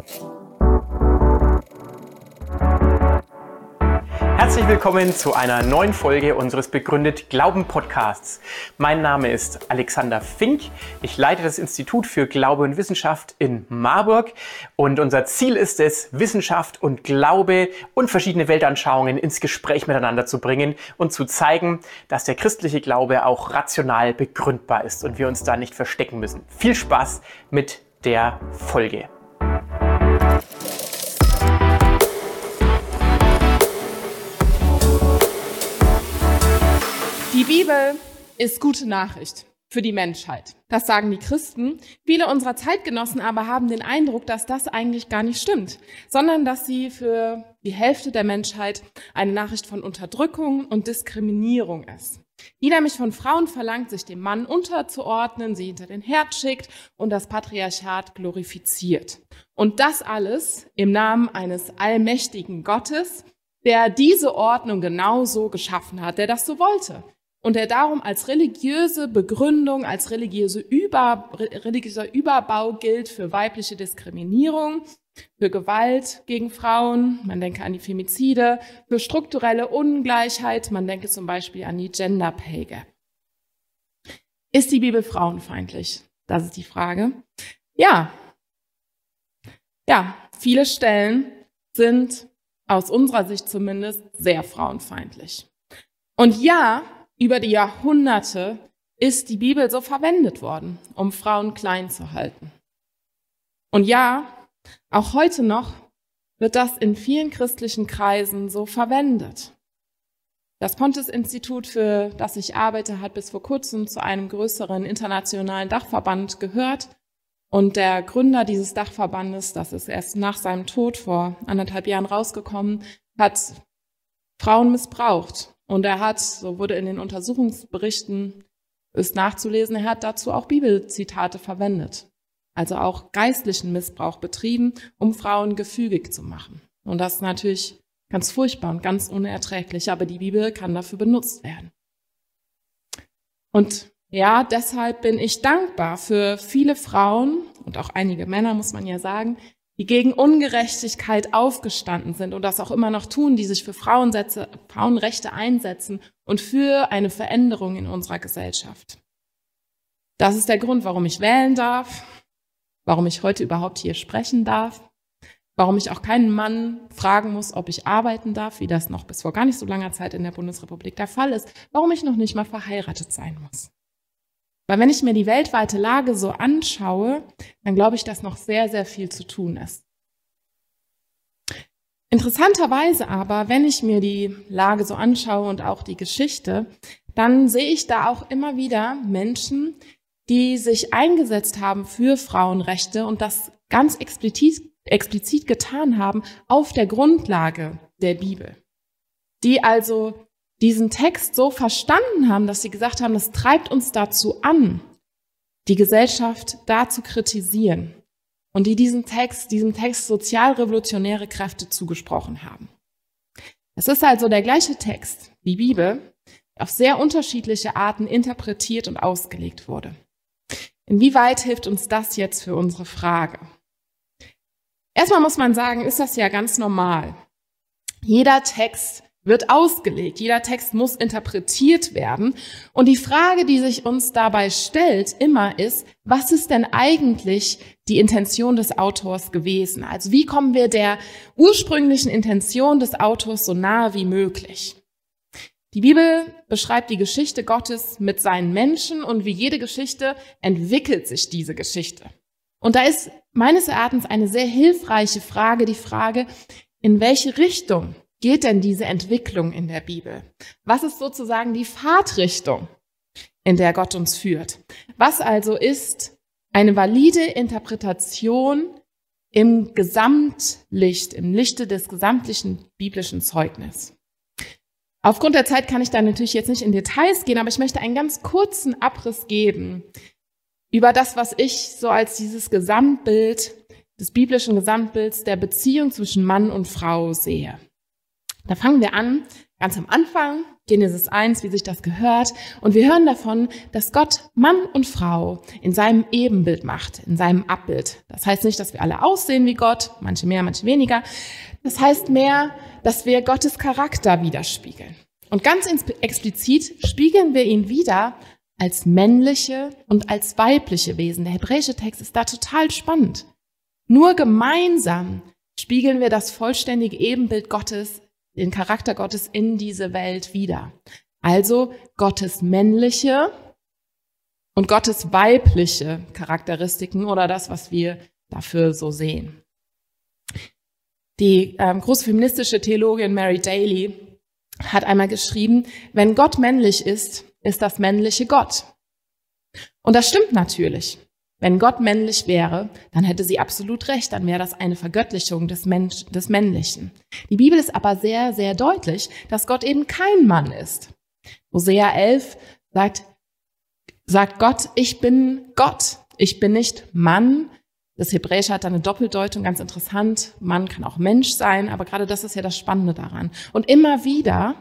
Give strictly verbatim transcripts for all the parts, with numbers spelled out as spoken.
Herzlich willkommen zu einer neuen Folge unseres Begründet Glauben Podcasts. Mein Name ist Alexander Fink. Ich leite das Institut für Glaube und Wissenschaft in Marburg und unser Ziel ist es, Wissenschaft und Glaube und verschiedene Weltanschauungen ins Gespräch miteinander zu bringen und zu zeigen, dass der christliche Glaube auch rational begründbar ist und wir uns da nicht verstecken müssen. Viel Spaß mit der Folge. Die Bibel ist gute Nachricht für die Menschheit. Das sagen die Christen. Viele unserer Zeitgenossen aber haben den Eindruck, dass das eigentlich gar nicht stimmt, sondern dass sie für die Hälfte der Menschheit eine Nachricht von Unterdrückung und Diskriminierung ist. Die nämlich von Frauen verlangt, sich dem Mann unterzuordnen, sie hinter den Herd schickt und das Patriarchat glorifiziert. Und das alles im Namen eines allmächtigen Gottes, der diese Ordnung genauso geschaffen hat, der das so wollte. Und der darum als religiöse Begründung, als religiöse Über, religiöser Überbau gilt für weibliche Diskriminierung, für Gewalt gegen Frauen, man denke an die Femizide, für strukturelle Ungleichheit, man denke zum Beispiel an die Gender Pay Gap. Ist die Bibel frauenfeindlich? Das ist die Frage. Ja. Ja, viele Stellen sind aus unserer Sicht zumindest sehr frauenfeindlich. Und ja, über die Jahrhunderte ist die Bibel so verwendet worden, um Frauen klein zu halten. Und ja, auch heute noch wird das in vielen christlichen Kreisen so verwendet. Das Pontes-Institut, für das ich arbeite, hat bis vor kurzem zu einem größeren internationalen Dachverband gehört. Und der Gründer dieses Dachverbandes, das ist erst nach seinem Tod vor anderthalb Jahren rausgekommen, hat Frauen missbraucht. Und er hat, so wurde in den Untersuchungsberichten ist nachzulesen, er hat dazu auch Bibelzitate verwendet. Also auch geistlichen Missbrauch betrieben, um Frauen gefügig zu machen. Und das ist natürlich ganz furchtbar und ganz unerträglich, aber die Bibel kann dafür benutzt werden. Und ja, deshalb bin ich dankbar für viele Frauen und auch einige Männer, muss man ja sagen, die gegen Ungerechtigkeit aufgestanden sind und das auch immer noch tun, die sich für Frauensätze, Frauenrechte einsetzen und für eine Veränderung in unserer Gesellschaft. Das ist der Grund, warum ich wählen darf, warum ich heute überhaupt hier sprechen darf, warum ich auch keinen Mann fragen muss, ob ich arbeiten darf, wie das noch bis vor gar nicht so langer Zeit in der Bundesrepublik der Fall ist, warum ich noch nicht mal verheiratet sein muss. Weil wenn ich mir die weltweite Lage so anschaue, dann glaube ich, dass noch sehr, sehr viel zu tun ist. Interessanterweise aber, wenn ich mir die Lage so anschaue und auch die Geschichte, dann sehe ich da auch immer wieder Menschen, die sich eingesetzt haben für Frauenrechte und das ganz explizit, explizit getan haben auf der Grundlage der Bibel. Die also diesen Text so verstanden haben, dass sie gesagt haben, das treibt uns dazu an, die Gesellschaft da zu kritisieren und die diesen Text, diesem Text sozialrevolutionäre Kräfte zugesprochen haben. Es ist also der gleiche Text, die Bibel, auf sehr unterschiedliche Arten interpretiert und ausgelegt wurde. Inwieweit hilft uns das jetzt für unsere Frage? Erstmal muss man sagen, ist das ja ganz normal. Jeder Text wird ausgelegt. Jeder Text muss interpretiert werden. Und die Frage, die sich uns dabei stellt, immer ist, was ist denn eigentlich die Intention des Autors gewesen? Also wie kommen wir der ursprünglichen Intention des Autors so nahe wie möglich? Die Bibel beschreibt die Geschichte Gottes mit seinen Menschen und wie jede Geschichte entwickelt sich diese Geschichte. Und da ist meines Erachtens eine sehr hilfreiche Frage, die Frage, in welche Richtung geht denn diese Entwicklung in der Bibel? Was ist sozusagen die Fahrtrichtung, in der Gott uns führt? Was also ist eine valide Interpretation im Gesamtlicht, im Lichte des gesamtlichen biblischen Zeugnisses? Aufgrund der Zeit kann ich da natürlich jetzt nicht in Details gehen, aber ich möchte einen ganz kurzen Abriss geben über das, was ich so als dieses Gesamtbild, des biblischen Gesamtbilds der Beziehung zwischen Mann und Frau sehe. Da fangen wir an, ganz am Anfang, Genesis eins, wie sich das gehört. Und wir hören davon, dass Gott Mann und Frau in seinem Ebenbild macht, in seinem Abbild. Das heißt nicht, dass wir alle aussehen wie Gott, manche mehr, manche weniger. Das heißt mehr, dass wir Gottes Charakter widerspiegeln. Und ganz explizit spiegeln wir ihn wider als männliche und als weibliche Wesen. Der hebräische Text ist da total spannend. Nur gemeinsam spiegeln wir das vollständige Ebenbild Gottes, den Charakter Gottes in diese Welt wider. Also Gottes männliche und Gottes weibliche Charakteristiken oder das, was wir dafür so sehen. Die ähm, große feministische Theologin Mary Daly hat einmal geschrieben, wenn Gott männlich ist, ist das männliche Gott. Und das stimmt natürlich. Wenn Gott männlich wäre, dann hätte sie absolut recht, dann wäre das eine Vergöttlichung des, Mensch, des Männlichen. Die Bibel ist aber sehr, sehr deutlich, dass Gott eben kein Mann ist. Hosea elf sagt, sagt Gott, ich bin Gott, ich bin nicht Mann. Das Hebräische hat da eine Doppeldeutung, ganz interessant. Mann kann auch Mensch sein, aber gerade das ist ja das Spannende daran. Und immer wieder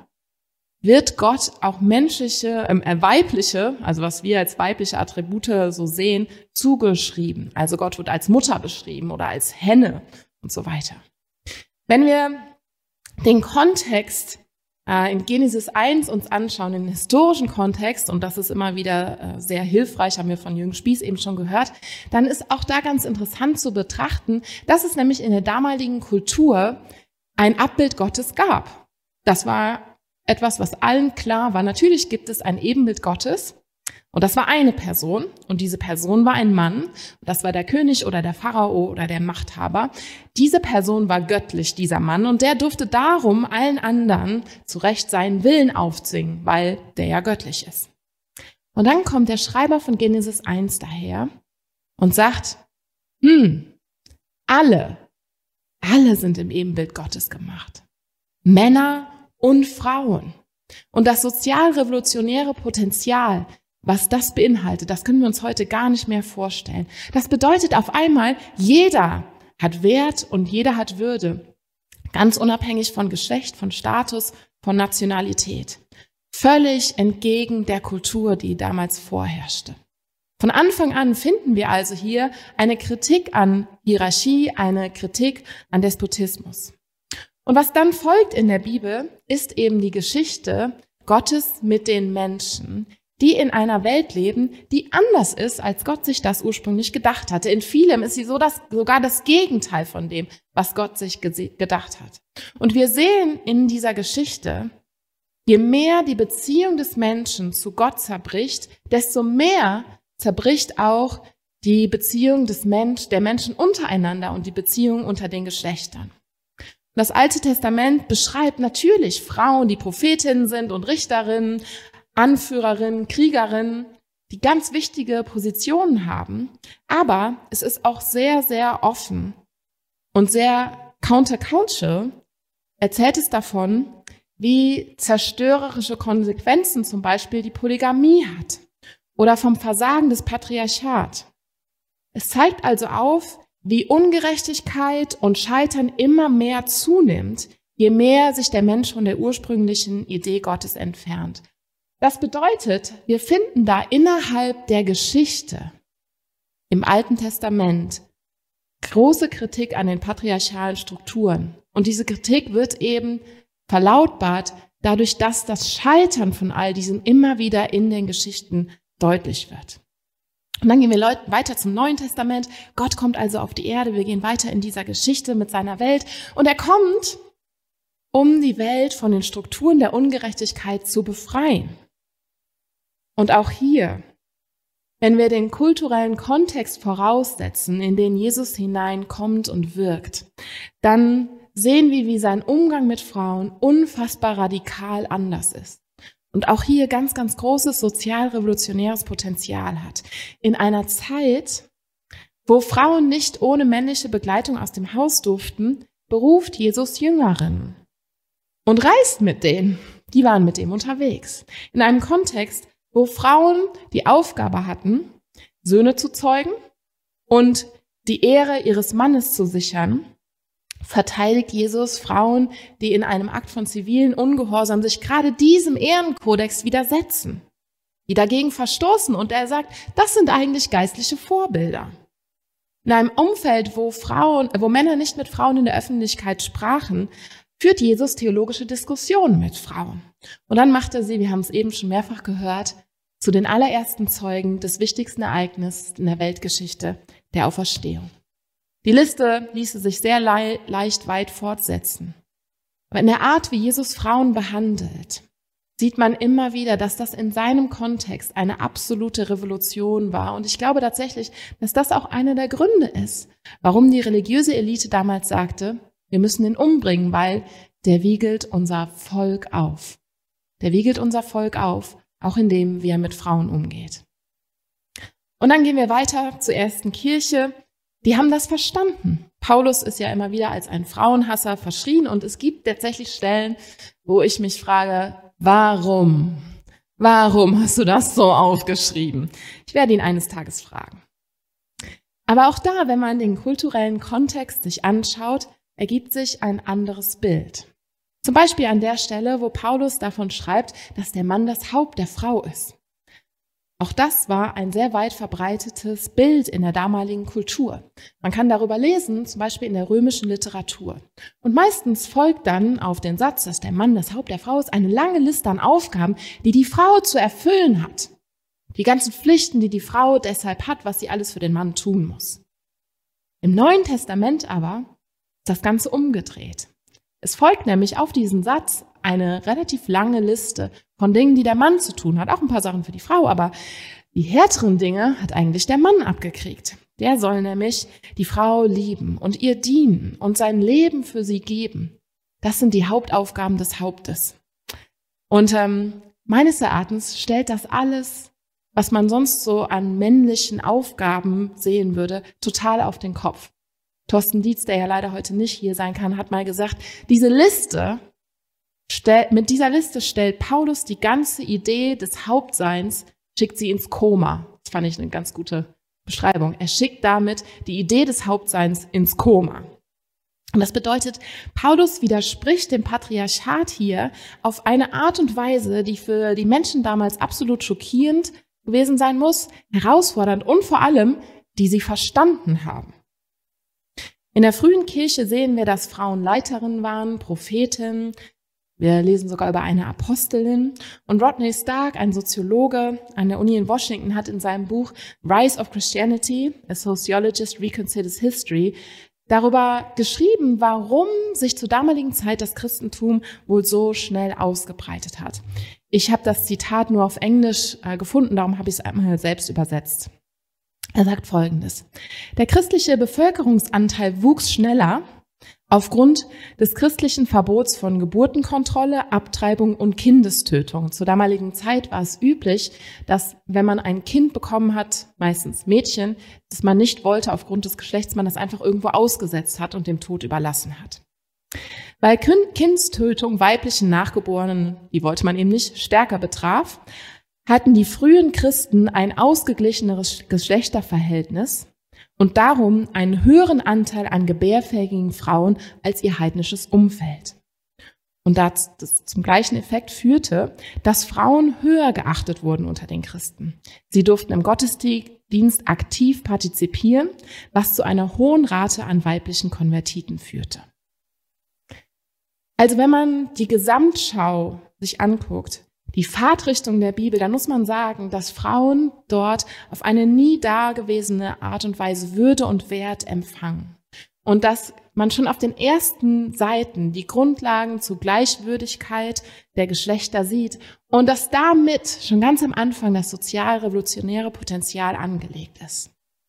wird Gott auch menschliche, äh, weibliche, also was wir als weibliche Attribute so sehen, zugeschrieben. Also Gott wird als Mutter beschrieben oder als Henne und so weiter. Wenn wir den Kontext äh, in Genesis eins uns anschauen, den historischen Kontext, und das ist immer wieder äh, sehr hilfreich, haben wir von Jürgen Spieß eben schon gehört, dann ist auch da ganz interessant zu betrachten, dass es nämlich in der damaligen Kultur ein Abbild Gottes gab. Das war etwas, was allen klar war. Natürlich gibt es ein Ebenbild Gottes und das war eine Person und diese Person war ein Mann. Das war der König oder der Pharao oder der Machthaber. Diese Person war göttlich, dieser Mann, und der durfte darum allen anderen zu Recht seinen Willen aufzwingen, weil der ja göttlich ist. Und dann kommt der Schreiber von Genesis eins daher und sagt, hm, alle, alle sind im Ebenbild Gottes gemacht. Männer und Frauen. Und das sozialrevolutionäre Potenzial, was das beinhaltet, das können wir uns heute gar nicht mehr vorstellen. Das bedeutet auf einmal, jeder hat Wert und jeder hat Würde. Ganz unabhängig von Geschlecht, von Status, von Nationalität. Völlig entgegen der Kultur, die damals vorherrschte. Von Anfang an finden wir also hier eine Kritik an Hierarchie, eine Kritik an Despotismus. Und was dann folgt in der Bibel, ist eben die Geschichte Gottes mit den Menschen, die in einer Welt leben, die anders ist, als Gott sich das ursprünglich gedacht hatte. In vielem ist sie so das, sogar das Gegenteil von dem, was Gott sich gedacht hat. Und wir sehen in dieser Geschichte, je mehr die Beziehung des Menschen zu Gott zerbricht, desto mehr zerbricht auch die Beziehung des Mensch, der Menschen untereinander und die Beziehung unter den Geschlechtern. Das Alte Testament beschreibt natürlich Frauen, die Prophetinnen sind und Richterinnen, Anführerinnen, Kriegerinnen, die ganz wichtige Positionen haben. Aber es ist auch sehr, sehr offen und sehr countercultural. Erzählt es davon, wie zerstörerische Konsequenzen zum Beispiel die Polygamie hat oder vom Versagen des Patriarchats. Es zeigt also auf, wie Ungerechtigkeit und Scheitern immer mehr zunimmt, je mehr sich der Mensch von der ursprünglichen Idee Gottes entfernt. Das bedeutet, wir finden da innerhalb der Geschichte im Alten Testament große Kritik an den patriarchalen Strukturen. Und diese Kritik wird eben verlautbart dadurch, dass das Scheitern von all diesem immer wieder in den Geschichten deutlich wird. Und dann gehen wir weiter zum Neuen Testament. Gott kommt also auf die Erde. Wir gehen weiter in dieser Geschichte mit seiner Welt. Und er kommt, um die Welt von den Strukturen der Ungerechtigkeit zu befreien. Und auch hier, wenn wir den kulturellen Kontext voraussetzen, in den Jesus hineinkommt und wirkt, dann sehen wir, wie sein Umgang mit Frauen unfassbar radikal anders ist. Und auch hier ganz, ganz großes sozialrevolutionäres Potenzial hat. In einer Zeit, wo Frauen nicht ohne männliche Begleitung aus dem Haus durften, beruft Jesus Jüngerinnen und reist mit denen. Die waren mit ihm unterwegs. In einem Kontext, wo Frauen die Aufgabe hatten, Söhne zu zeugen und die Ehre ihres Mannes zu sichern, verteidigt Jesus Frauen, die in einem Akt von zivilen Ungehorsam sich gerade diesem Ehrenkodex widersetzen, die dagegen verstoßen. Und er sagt, das sind eigentlich geistliche Vorbilder. In einem Umfeld, wo Frauen, wo Männer nicht mit Frauen in der Öffentlichkeit sprachen, führt Jesus theologische Diskussionen mit Frauen. Und dann macht er sie, wir haben es eben schon mehrfach gehört, zu den allerersten Zeugen des wichtigsten Ereignisses in der Weltgeschichte, der Auferstehung. Die Liste ließe sich sehr le- leicht weit fortsetzen. Aber in der Art, wie Jesus Frauen behandelt, sieht man immer wieder, dass das in seinem Kontext eine absolute Revolution war. Und ich glaube tatsächlich, dass das auch einer der Gründe ist, warum die religiöse Elite damals sagte, wir müssen ihn umbringen, weil der wiegelt unser Volk auf. Der wiegelt unser Volk auf, auch in dem, wie er mit Frauen umgeht. Und dann gehen wir weiter zur ersten Kirche. Die haben das verstanden. Paulus ist ja immer wieder als ein Frauenhasser verschrien und es gibt tatsächlich Stellen, wo ich mich frage, warum? Warum hast du das so aufgeschrieben? Ich werde ihn eines Tages fragen. Aber auch da, wenn man den kulturellen Kontext sich anschaut, ergibt sich ein anderes Bild. Zum Beispiel an der Stelle, wo Paulus davon schreibt, dass der Mann das Haupt der Frau ist. Auch das war ein sehr weit verbreitetes Bild in der damaligen Kultur. Man kann darüber lesen, zum Beispiel in der römischen Literatur. Und meistens folgt dann auf den Satz, dass der Mann das Haupt der Frau ist, eine lange Liste an Aufgaben, die die Frau zu erfüllen hat. Die ganzen Pflichten, die die Frau deshalb hat, was sie alles für den Mann tun muss. Im Neuen Testament aber ist das Ganze umgedreht. Es folgt nämlich auf diesen Satz eine relativ lange Liste von Dingen, die der Mann zu tun hat. Auch ein paar Sachen für die Frau, aber die härteren Dinge hat eigentlich der Mann abgekriegt. Der soll nämlich die Frau lieben und ihr dienen und sein Leben für sie geben. Das sind die Hauptaufgaben des Hauptes. Und ähm, meines Erachtens stellt das alles, was man sonst so an männlichen Aufgaben sehen würde, total auf den Kopf. Thorsten Dietz, der ja leider heute nicht hier sein kann, hat mal gesagt, diese Liste, stell, mit dieser Liste stellt Paulus die ganze Idee des Hauptseins, schickt sie ins Koma. Das fand ich eine ganz gute Beschreibung. Er schickt damit die Idee des Hauptseins ins Koma. Und das bedeutet, Paulus widerspricht dem Patriarchat hier auf eine Art und Weise, die für die Menschen damals absolut schockierend gewesen sein muss, herausfordernd und vor allem, die sie verstanden haben. In der frühen Kirche sehen wir, dass Frauen Leiterinnen waren, Prophetinnen. Wir lesen sogar über eine Apostelin. Und Rodney Stark, ein Soziologe an der Uni in Washington, hat in seinem Buch Rise of Christianity, A Sociologist Reconsiders History, darüber geschrieben, warum sich zur damaligen Zeit das Christentum wohl so schnell ausgebreitet hat. Ich habe das Zitat nur auf Englisch äh, gefunden, darum habe ich es einmal selbst übersetzt. Er sagt Folgendes: Der christliche Bevölkerungsanteil wuchs schneller aufgrund des christlichen Verbots von Geburtenkontrolle, Abtreibung und Kindestötung. Zur damaligen Zeit war es üblich, dass, wenn man ein Kind bekommen hat, meistens Mädchen, das man nicht wollte aufgrund des Geschlechts, man das einfach irgendwo ausgesetzt hat und dem Tod überlassen hat. Weil Kindstötung weiblichen Nachgeborenen, die wollte man eben nicht, stärker betraf, hatten die frühen Christen ein ausgeglicheneres Geschlechterverhältnis und darum einen höheren Anteil an gebärfähigen Frauen als ihr heidnisches Umfeld. Und das, das zum gleichen Effekt führte, dass Frauen höher geachtet wurden unter den Christen. Sie durften im Gottesdienst aktiv partizipieren, was zu einer hohen Rate an weiblichen Konvertiten führte. Also wenn man die Gesamtschau sich anguckt, die Fahrtrichtung der Bibel, dann muss man sagen, dass Frauen dort auf eine nie dagewesene Art und Weise Würde und Wert empfangen. Und dass man schon auf den ersten Seiten die Grundlagen zur Gleichwürdigkeit der Geschlechter sieht und dass damit schon ganz am Anfang das sozial-revolutionäre Potenzial angelegt ist.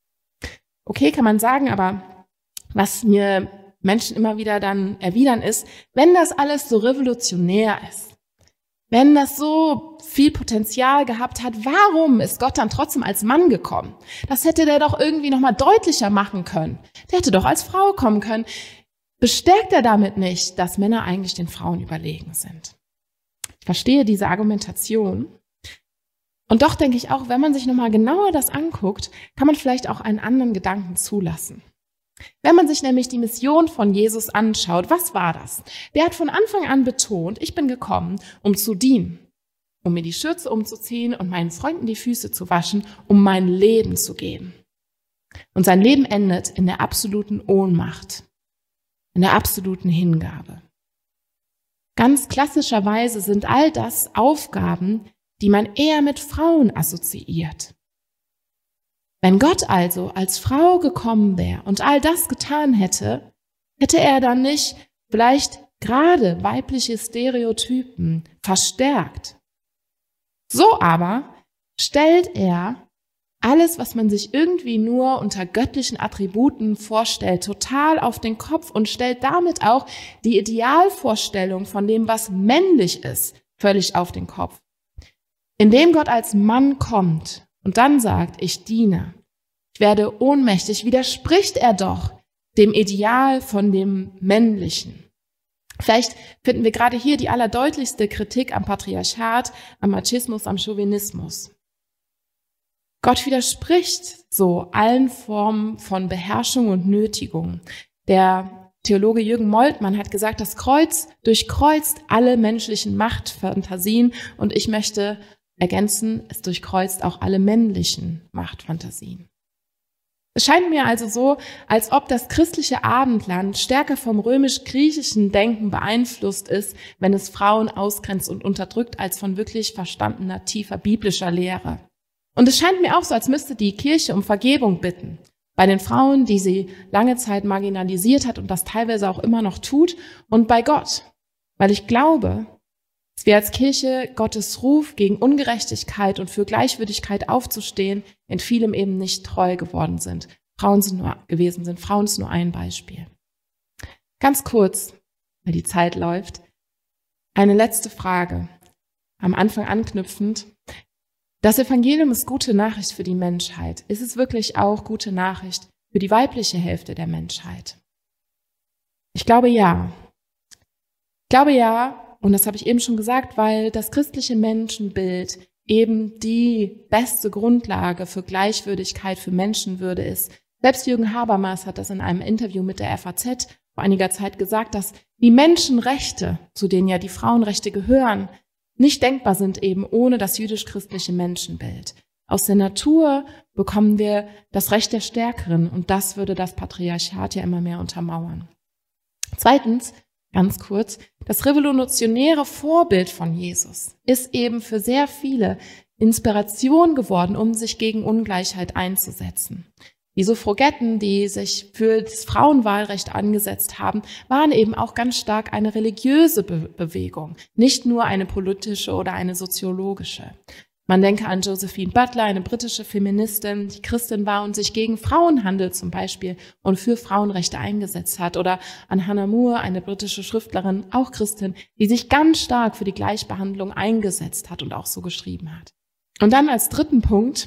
Okay, kann man sagen, aber was mir Menschen immer wieder dann erwidern ist, wenn das alles so revolutionär ist, wenn das so viel Potenzial gehabt hat, warum ist Gott dann trotzdem als Mann gekommen? Das hätte der doch irgendwie nochmal deutlicher machen können. Der hätte doch als Frau kommen können. Bestärkt er damit nicht, dass Männer eigentlich den Frauen überlegen sind? Ich verstehe diese Argumentation. Und doch denke ich auch, wenn man sich nochmal genauer das anguckt, kann man vielleicht auch einen anderen Gedanken zulassen. Wenn man sich nämlich die Mission von Jesus anschaut, was war das? Der hat von Anfang an betont, ich bin gekommen, um zu dienen, um mir die Schürze umzuziehen und meinen Freunden die Füße zu waschen, um mein Leben zu geben. Und sein Leben endet in der absoluten Ohnmacht, in der absoluten Hingabe. Ganz klassischerweise sind all das Aufgaben, die man eher mit Frauen assoziiert. Wenn Gott also als Frau gekommen wäre und all das getan hätte, hätte er dann nicht vielleicht gerade weibliche Stereotypen verstärkt. So aber stellt er alles, was man sich irgendwie nur unter göttlichen Attributen vorstellt, total auf den Kopf und stellt damit auch die Idealvorstellung von dem, was männlich ist, völlig auf den Kopf. Indem Gott als Mann kommt und dann sagt, ich diene, ich werde ohnmächtig, widerspricht er doch dem Ideal von dem Männlichen. Vielleicht finden wir gerade hier die allerdeutlichste Kritik am Patriarchat, am Machismus, am Chauvinismus. Gott widerspricht so allen Formen von Beherrschung und Nötigung. Der Theologe Jürgen Moltmann hat gesagt, das Kreuz durchkreuzt alle menschlichen Machtfantasien und ich möchte ergänzen, es durchkreuzt auch alle männlichen Machtfantasien. Es scheint mir also so, als ob das christliche Abendland stärker vom römisch-griechischen Denken beeinflusst ist, wenn es Frauen ausgrenzt und unterdrückt, als von wirklich verstandener, tiefer biblischer Lehre. Und es scheint mir auch so, als müsste die Kirche um Vergebung bitten. Bei den Frauen, die sie lange Zeit marginalisiert hat und das teilweise auch immer noch tut, und bei Gott. Weil ich glaube, dass wir als Kirche Gottes Ruf gegen Ungerechtigkeit und für Gleichwürdigkeit aufzustehen, in vielem eben nicht treu geworden sind. Frauen sind nur gewesen sind. Frauen ist nur ein Beispiel. Ganz kurz, weil die Zeit läuft, eine letzte Frage. Am Anfang anknüpfend. Das Evangelium ist gute Nachricht für die Menschheit. Ist es wirklich auch gute Nachricht für die weibliche Hälfte der Menschheit? Ich glaube ja. Ich glaube ja, und das habe ich eben schon gesagt, weil das christliche Menschenbild eben die beste Grundlage für Gleichwürdigkeit, für Menschenwürde ist. Selbst Jürgen Habermas hat das in einem Interview mit der F A Z vor einiger Zeit gesagt, dass die Menschenrechte, zu denen ja die Frauenrechte gehören, nicht denkbar sind eben ohne das jüdisch-christliche Menschenbild. Aus der Natur bekommen wir das Recht der Stärkeren und das würde das Patriarchat ja immer mehr untermauern. Zweitens, ganz kurz, das revolutionäre Vorbild von Jesus ist eben für sehr viele Inspiration geworden, um sich gegen Ungleichheit einzusetzen. Die Suffragetten, die sich für das Frauenwahlrecht angesetzt haben, waren eben auch ganz stark eine religiöse Be- Bewegung, nicht nur eine politische oder eine soziologische. Man denke an Josephine Butler, eine britische Feministin, die Christin war und sich gegen Frauenhandel zum Beispiel und für Frauenrechte eingesetzt hat. Oder an Hannah More, eine britische Schriftstellerin, auch Christin, die sich ganz stark für die Gleichbehandlung eingesetzt hat und auch so geschrieben hat. Und dann als dritten Punkt,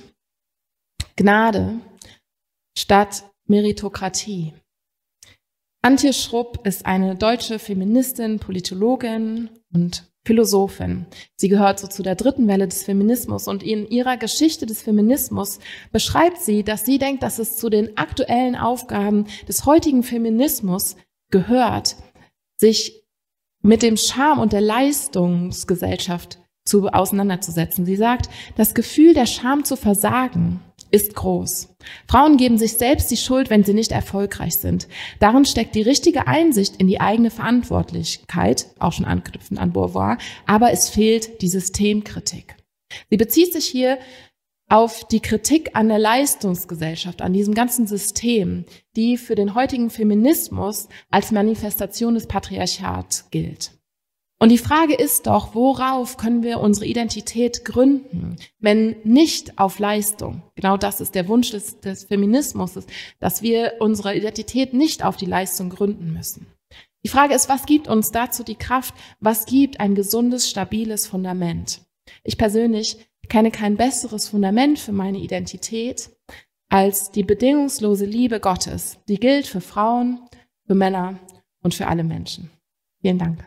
Gnade statt Meritokratie. Antje Schrupp ist eine deutsche Feministin, Politologin und Philosophin. Sie gehört so zu der dritten Welle des Feminismus und in ihrer Geschichte des Feminismus beschreibt sie, dass sie denkt, dass es zu den aktuellen Aufgaben des heutigen Feminismus gehört, sich mit dem Charme und der Leistungsgesellschaft zu auseinanderzusetzen. Sie sagt, das Gefühl der Scham zu versagen ist groß. Frauen geben sich selbst die Schuld, wenn sie nicht erfolgreich sind. Darin steckt die richtige Einsicht in die eigene Verantwortlichkeit, auch schon anknüpfend an Beauvoir, aber es fehlt die Systemkritik. Sie bezieht sich hier auf die Kritik an der Leistungsgesellschaft, an diesem ganzen System, die für den heutigen Feminismus als Manifestation des Patriarchats gilt. Und die Frage ist doch, worauf können wir unsere Identität gründen, wenn nicht auf Leistung? Genau das ist der Wunsch des, des Feminismus, dass wir unsere Identität nicht auf die Leistung gründen müssen. Die Frage ist, was gibt uns dazu die Kraft? Was gibt ein gesundes, stabiles Fundament? Ich persönlich kenne kein besseres Fundament für meine Identität als die bedingungslose Liebe Gottes. Die gilt für Frauen, für Männer und für alle Menschen. Vielen Dank.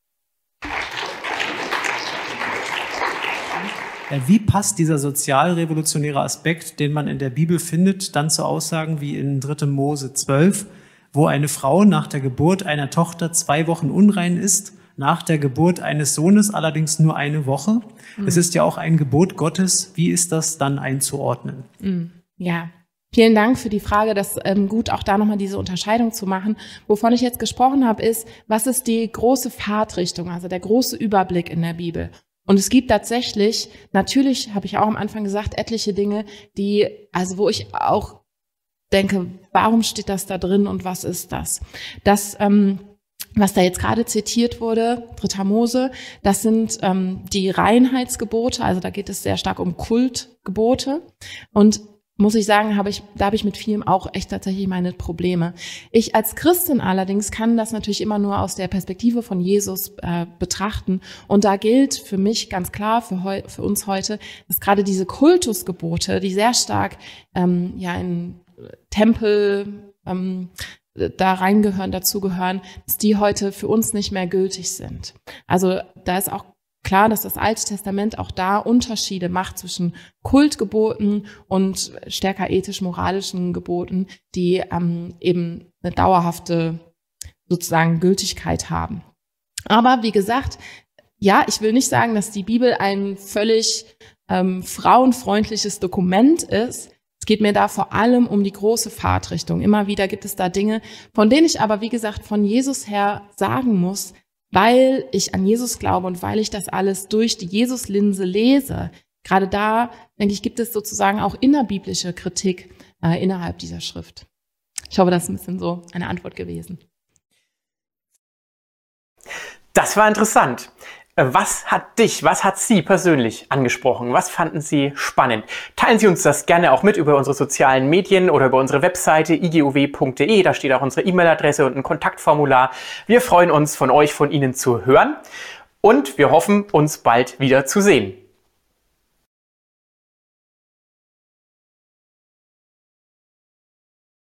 Wie passt dieser sozialrevolutionäre Aspekt, den man in der Bibel findet, dann zu Aussagen wie in dritter Mose zwölf, wo eine Frau nach der Geburt einer Tochter zwei Wochen unrein ist, nach der Geburt eines Sohnes allerdings nur eine Woche. Mhm. Es ist ja auch ein Gebot Gottes. Wie ist das dann einzuordnen? Mhm. Ja, vielen Dank für die Frage. Das ist ähm, gut, auch da nochmal diese Unterscheidung zu machen. Wovon ich jetzt gesprochen habe, ist, was ist die große Fahrtrichtung, also der große Überblick in der Bibel? Und es gibt tatsächlich, natürlich habe ich auch am Anfang gesagt, etliche Dinge, die, also wo ich auch denke, warum steht das da drin und was ist das? Das, ähm, was da jetzt gerade zitiert wurde, dritter Mose, das sind ähm, die Reinheitsgebote, also da geht es sehr stark um Kultgebote. Und muss ich sagen, habe ich, da habe ich mit vielem auch echt tatsächlich meine Probleme. Ich als Christin allerdings kann das natürlich immer nur aus der Perspektive von Jesus äh, betrachten. Und da gilt für mich ganz klar, für, heu, für uns heute, dass gerade diese Kultusgebote, die sehr stark ähm, ja in Tempel ähm, da reingehören, dazugehören, dass die heute für uns nicht mehr gültig sind. Also da ist auch klar, dass das Alte Testament auch da Unterschiede macht zwischen Kultgeboten und stärker ethisch-moralischen Geboten, die ähm, eben eine dauerhafte sozusagen Gültigkeit haben. Aber wie gesagt, ja, ich will nicht sagen, dass die Bibel ein völlig ähm, frauenfreundliches Dokument ist. Es geht mir da vor allem um die große Fahrtrichtung. Immer wieder gibt es da Dinge, von denen ich aber, wie gesagt, von Jesus her sagen muss, weil ich an Jesus glaube und weil ich das alles durch die Jesus-Linse lese. Gerade da, denke ich, gibt es sozusagen auch innerbiblische Kritik äh, innerhalb dieser Schrift. Ich hoffe, das ist ein bisschen so eine Antwort gewesen. Das war interessant. Was hat dich, was hat Sie persönlich angesprochen? Was fanden Sie spannend? Teilen Sie uns das gerne auch mit über unsere sozialen Medien oder über unsere Webseite i g o w punkt d e. Da steht auch unsere E-Mail-Adresse und ein Kontaktformular. Wir freuen uns, von euch, von Ihnen zu hören und wir hoffen, uns bald wieder zu sehen.